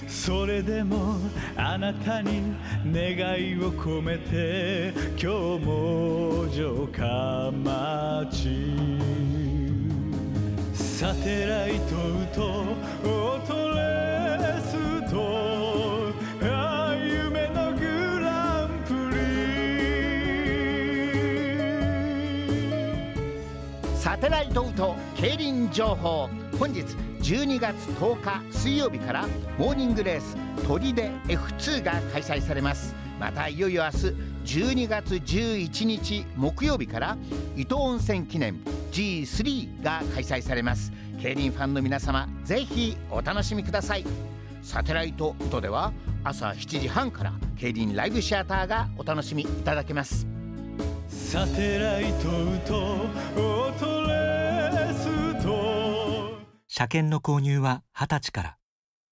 それでもあなたに願いを込めて今日も城下町サテライトとオートレスと夢のグランプリサテライトと競輪情報。本日12月10日水曜日からモーニングレース砦 F2 が開催されます。またいよいよ明日12月11日木曜日から伊東温泉記念 G3 が開催されます。競輪ファンの皆様ぜひお楽しみください。サテライトウトでは朝7時半から競輪ライブシアターがお楽しみいただけます。 サテライトとオートレースと車検の購入は20歳から。